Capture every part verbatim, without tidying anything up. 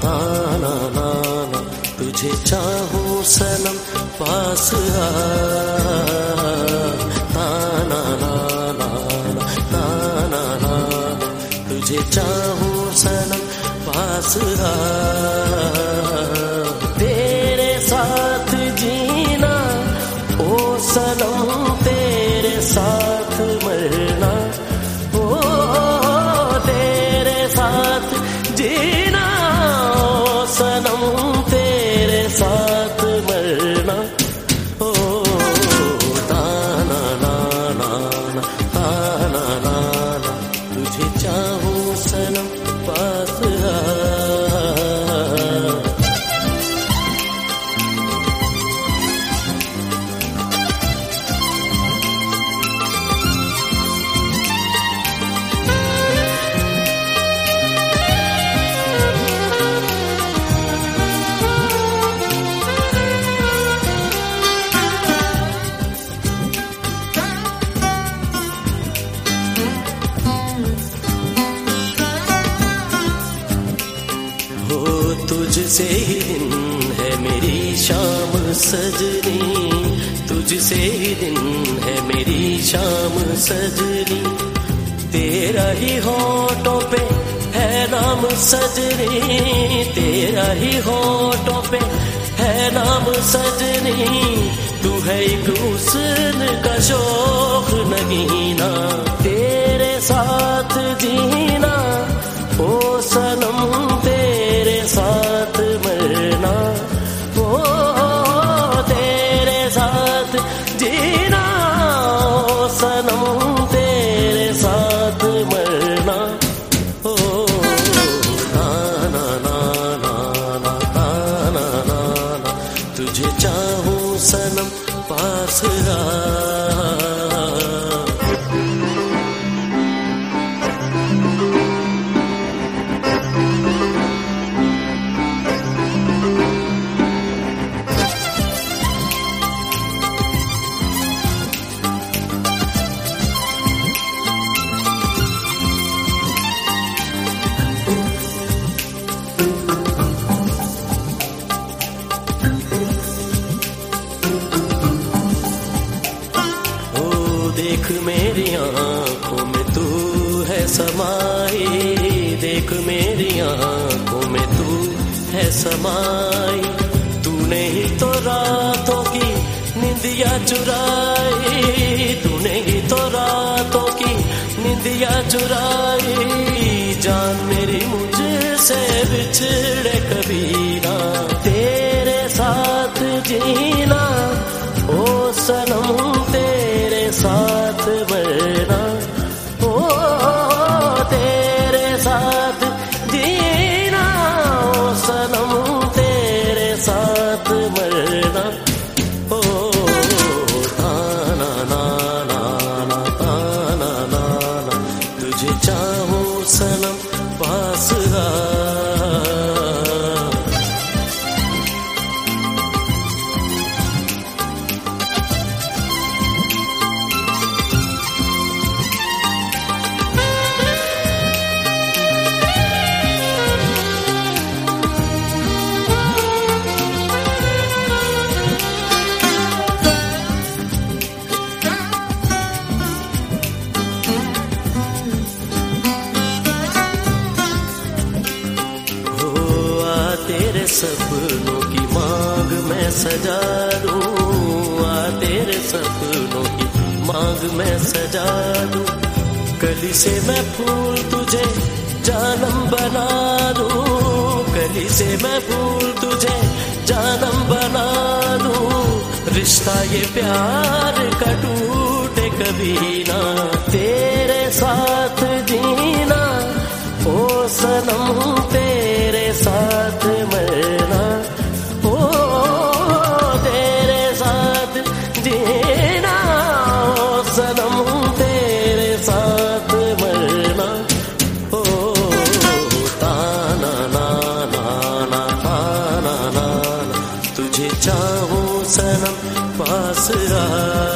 ना ना ना तुझे चाहूं सनम पास आ ना ना ना ना ना ना ना तुझे चाहूं सनम पास आ तेरे साथ जीना ओ सनम तेरे साथ मरना ओ तेरे साथ जीना ओ सनम तेरे साथ मरना ओ ताना ना ना ना ताना ना ना तुझे चाहूं सनम पास आ तुझसे ही दिन है मेरी शाम सजनी तुझसे ही दिन है मेरी शाम सजनी तेरा ही होठों पे है नाम सजनी तेरा ही होठों पे है नाम सजनी तू है एक हुस्न का शौक नगीना तेरे साथ जीना ओ सनम तेरे साथ मरना ओ तेरे साथ जीना ओ सनम तेरे साथ मरना ओ ना ना ना ना ना ना ना ना तुझे चाहूं सनम पास आ देख मेरी आंखों में तू है समाई देख मेरी आंखों में तू है समाई तूने ही तो रातों की निंदिया चुराई तूने ही तो रातों की निंदिया चुराई जान मेरी मुझसे बिछड़े कभी ना तेरे साथ जीना ओ सनम तेरे साथ मरना ओ तेरे साथ जीना ओ सनम तेरे साथ मरना ओ ताना ना ना ना ताना ना ना तुझे चाहूं सनम पास आ तेरे सपनों की मांग मैं सजा दूं आ तेरे सपनों की मांग मैं सजा दूं कली से मैं फूल तुझे जानम बना दूं कली से मैं फूल तुझे जानम बना दूं रिश्ता ये प्यार का टूटे कभी ना तेरे साथ जीना ओ सनम तेरे साथ मरना ओ तेरे साथ जीना ओ सनम तेरे साथ मरना ओ ताना ना ना ना ताना ना तुझे चाहूं सनम पास आ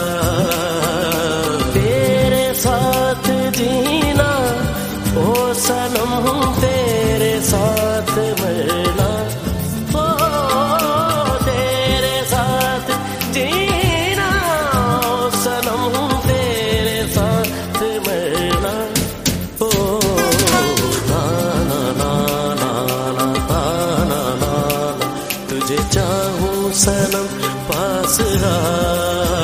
तेरे साथ जीना ओ सनम तेरे साथ मरना सनम पास आ